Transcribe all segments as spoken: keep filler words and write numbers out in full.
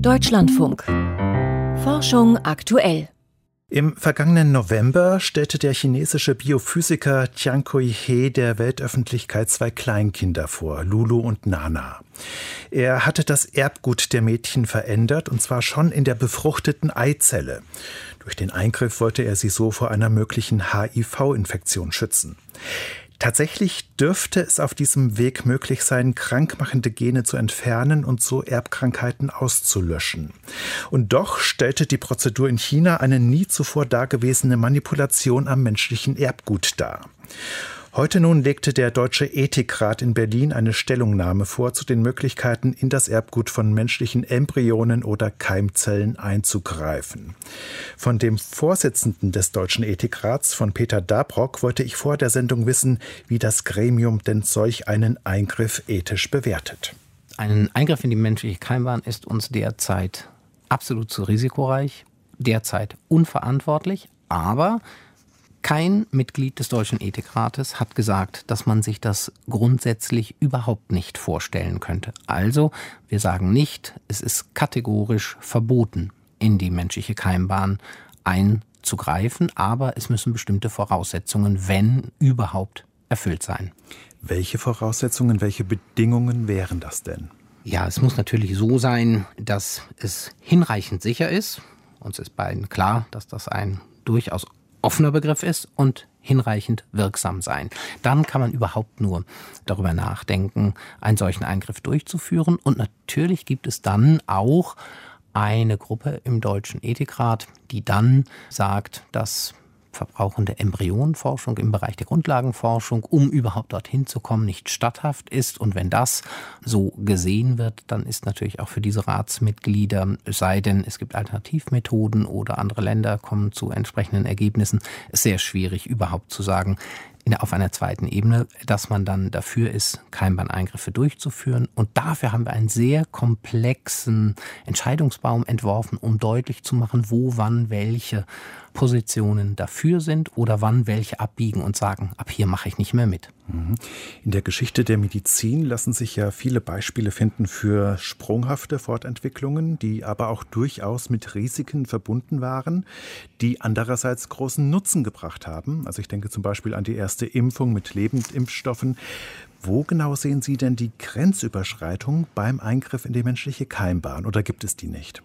Deutschlandfunk. Forschung aktuell. Im vergangenen November stellte der chinesische Biophysiker Jiankui He der Weltöffentlichkeit zwei Kleinkinder vor, Lulu und Nana. Er hatte das Erbgut der Mädchen verändert, und zwar schon in der befruchteten Eizelle. Durch den Eingriff wollte er sie so vor einer möglichen H I V-Infektion schützen. Tatsächlich dürfte es auf diesem Weg möglich sein, krankmachende Gene zu entfernen und so Erbkrankheiten auszulöschen. Und doch stellte die Prozedur in China eine nie zuvor dagewesene Manipulation am menschlichen Erbgut dar. Heute nun legte der Deutsche Ethikrat in Berlin eine Stellungnahme vor zu den Möglichkeiten, in das Erbgut von menschlichen Embryonen oder Keimzellen einzugreifen. Von dem Vorsitzenden des Deutschen Ethikrats, von Peter Dabrock, wollte ich vor der Sendung wissen, wie das Gremium denn solch einen Eingriff ethisch bewertet. Ein Eingriff in die menschliche Keimbahn ist uns derzeit absolut zu risikoreich, derzeit unverantwortlich, aber kein Mitglied des Deutschen Ethikrates hat gesagt, dass man sich das grundsätzlich überhaupt nicht vorstellen könnte. Also, wir sagen nicht, es ist kategorisch verboten, in die menschliche Keimbahn einzugreifen, aber es müssen bestimmte Voraussetzungen, wenn überhaupt, erfüllt sein. Welche Voraussetzungen, welche Bedingungen wären das denn? Ja, es muss natürlich so sein, dass es hinreichend sicher ist. Uns ist beiden klar, dass das ein durchaus offener Begriff ist und hinreichend wirksam sein. Dann kann man überhaupt nur darüber nachdenken, einen solchen Eingriff durchzuführen. Und natürlich gibt es dann auch eine Gruppe im Deutschen Ethikrat, die dann sagt, dass verbrauchende Embryonenforschung im Bereich der Grundlagenforschung, um überhaupt dorthin zu kommen, nicht statthaft ist. Und wenn das so gesehen wird, dann ist natürlich auch für diese Ratsmitglieder, es sei denn, es gibt Alternativmethoden oder andere Länder kommen zu entsprechenden Ergebnissen, sehr schwierig überhaupt zu sagen, in, auf einer zweiten Ebene, dass man dann dafür ist, Keimbahneingriffe durchzuführen. Und dafür haben wir einen sehr komplexen Entscheidungsbaum entworfen, um deutlich zu machen, wo, wann, welche Positionen dafür sind oder wann welche abbiegen und sagen, ab hier mache ich nicht mehr mit. In der Geschichte der Medizin lassen sich ja viele Beispiele finden für sprunghafte Fortentwicklungen, die aber auch durchaus mit Risiken verbunden waren, die andererseits großen Nutzen gebracht haben. Also ich denke zum Beispiel an die erste Impfung mit Lebendimpfstoffen. Wo genau sehen Sie denn die Grenzüberschreitung beim Eingriff in die menschliche Keimbahn, oder gibt es die nicht?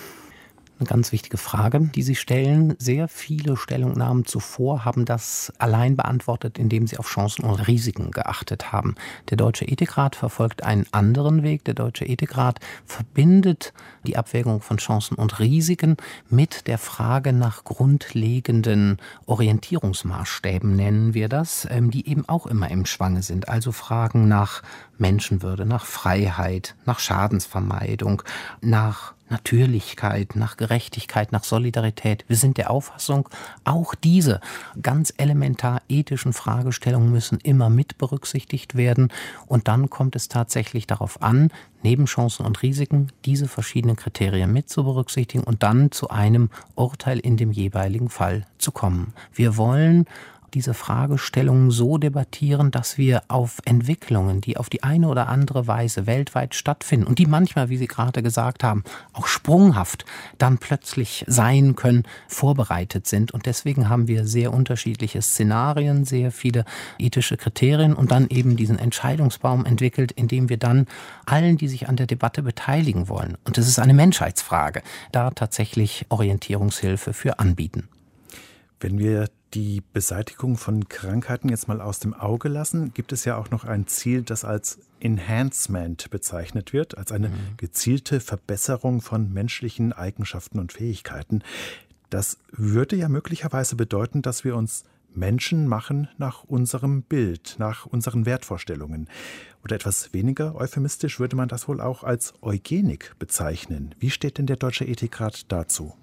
Eine ganz wichtige Frage, die Sie stellen. Sehr viele Stellungnahmen zuvor haben das allein beantwortet, indem sie auf Chancen und Risiken geachtet haben. Der Deutsche Ethikrat verfolgt einen anderen Weg. Der Deutsche Ethikrat verbindet die Abwägung von Chancen und Risiken mit der Frage nach grundlegenden Orientierungsmaßstäben, nennen wir das, die eben auch immer im Schwange sind. Also Fragen nach Menschenwürde, nach Freiheit, nach Schadensvermeidung, nach Natürlichkeit, nach Gerechtigkeit, nach Solidarität. Wir sind der Auffassung, auch diese ganz elementar ethischen Fragestellungen müssen immer mit berücksichtigt werden. Und dann kommt es tatsächlich darauf an, neben Chancen und Risiken diese verschiedenen Kriterien mit zu berücksichtigen und dann zu einem Urteil in dem jeweiligen Fall zu kommen. Wir wollen diese Fragestellungen so debattieren, dass wir auf Entwicklungen, die auf die eine oder andere Weise weltweit stattfinden und die manchmal, wie Sie gerade gesagt haben, auch sprunghaft dann plötzlich sein können, vorbereitet sind. Und deswegen haben wir sehr unterschiedliche Szenarien, sehr viele ethische Kriterien und dann eben diesen Entscheidungsbaum entwickelt, in dem wir dann allen, die sich an der Debatte beteiligen wollen, und das ist eine Menschheitsfrage, da tatsächlich Orientierungshilfe für anbieten. Wenn wir die Beseitigung von Krankheiten jetzt mal aus dem Auge lassen, gibt es ja auch noch ein Ziel, das als Enhancement bezeichnet wird, als eine gezielte Verbesserung von menschlichen Eigenschaften und Fähigkeiten. Das würde ja möglicherweise bedeuten, dass wir uns Menschen machen nach unserem Bild, nach unseren Wertvorstellungen. Oder etwas weniger euphemistisch würde man das wohl auch als Eugenik bezeichnen. Wie steht denn der Deutsche Ethikrat dazu?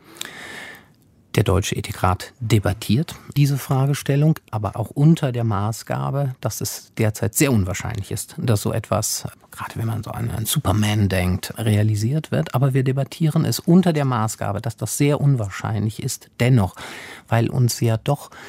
Der Deutsche Ethikrat debattiert diese Fragestellung, aber auch unter der Maßgabe, dass es derzeit sehr unwahrscheinlich ist, dass so etwas, gerade wenn man so an einen Superman denkt, realisiert wird. Aber wir debattieren es unter der Maßgabe, dass das sehr unwahrscheinlich ist, dennoch, weil uns ja doch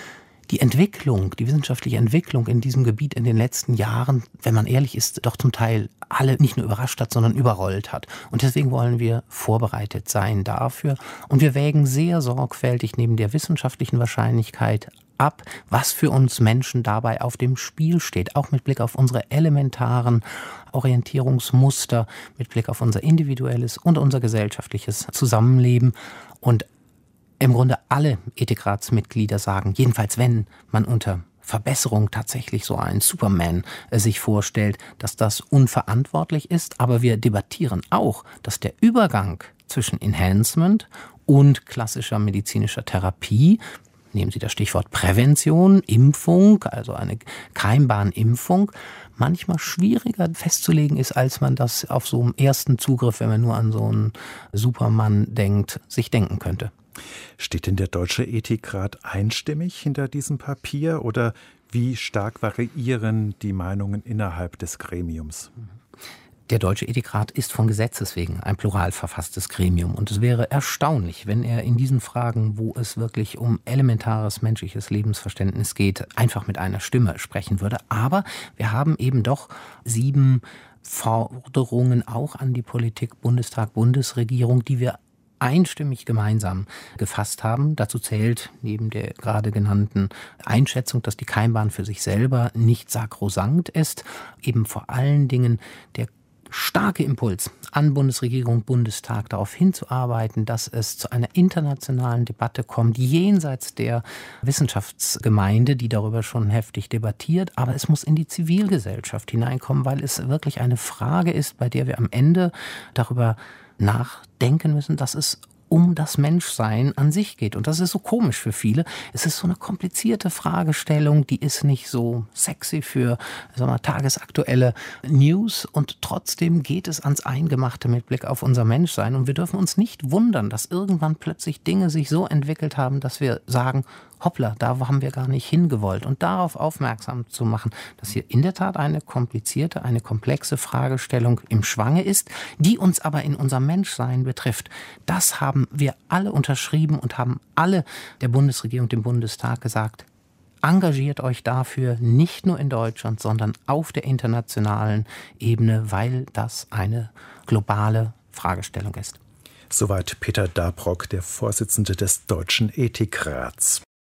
die Entwicklung, die wissenschaftliche Entwicklung in diesem Gebiet in den letzten Jahren, wenn man ehrlich ist, doch zum Teil alle nicht nur überrascht hat, sondern überrollt hat. Und deswegen wollen wir vorbereitet sein dafür. Und wir wägen sehr sorgfältig neben der wissenschaftlichen Wahrscheinlichkeit ab, was für uns Menschen dabei auf dem Spiel steht, auch mit Blick auf unsere elementaren Orientierungsmuster, mit Blick auf unser individuelles und unser gesellschaftliches Zusammenleben. Und im Grunde alle Ethikratsmitglieder sagen, jedenfalls wenn man unter Verbesserung tatsächlich so einen Superman äh, sich vorstellt, dass das unverantwortlich ist. Aber wir debattieren auch, dass der Übergang zwischen Enhancement und klassischer medizinischer Therapie, nehmen Sie das Stichwort Prävention, Impfung, also eine Keimbarnimpfung, manchmal schwieriger festzulegen ist, als man das auf so einem ersten Zugriff, wenn man nur an so einen Superman denkt, sich denken könnte. Steht denn der Deutsche Ethikrat einstimmig hinter diesem Papier oder wie stark variieren die Meinungen innerhalb des Gremiums? Der Deutsche Ethikrat ist von Gesetzes wegen ein plural verfasstes Gremium. Und es wäre erstaunlich, wenn er in diesen Fragen, wo es wirklich um elementares menschliches Lebensverständnis geht, einfach mit einer Stimme sprechen würde. Aber wir haben eben doch sieben Forderungen auch an die Politik, Bundestag, Bundesregierung, die wir einstimmig gemeinsam gefasst haben. Dazu zählt neben der gerade genannten Einschätzung, dass die Keimbahn für sich selber nicht sakrosankt ist, eben vor allen Dingen der starke Impuls an Bundesregierung, Bundestag darauf hinzuarbeiten, dass es zu einer internationalen Debatte kommt, jenseits der Wissenschaftsgemeinde, die darüber schon heftig debattiert. Aber es muss in die Zivilgesellschaft hineinkommen, weil es wirklich eine Frage ist, bei der wir am Ende darüber nachdenken müssen, dass es um das Menschsein an sich geht. Und das ist so komisch für viele. Es ist so eine komplizierte Fragestellung, die ist nicht so sexy für, sagen wir mal, tagesaktuelle News. Und trotzdem geht es ans Eingemachte mit Blick auf unser Menschsein. Und wir dürfen uns nicht wundern, dass irgendwann plötzlich Dinge sich so entwickelt haben, dass wir sagen, hoppla, da haben wir gar nicht hingewollt. Und darauf aufmerksam zu machen, dass hier in der Tat eine komplizierte, eine komplexe Fragestellung im Schwange ist, die uns aber in unserem Menschsein betrifft. Das haben wir alle unterschrieben und haben alle der Bundesregierung, dem Bundestag gesagt, engagiert euch dafür, nicht nur in Deutschland, sondern auf der internationalen Ebene, weil das eine globale Fragestellung ist. Soweit Peter Dabrock, der Vorsitzende des Deutschen Ethikrats.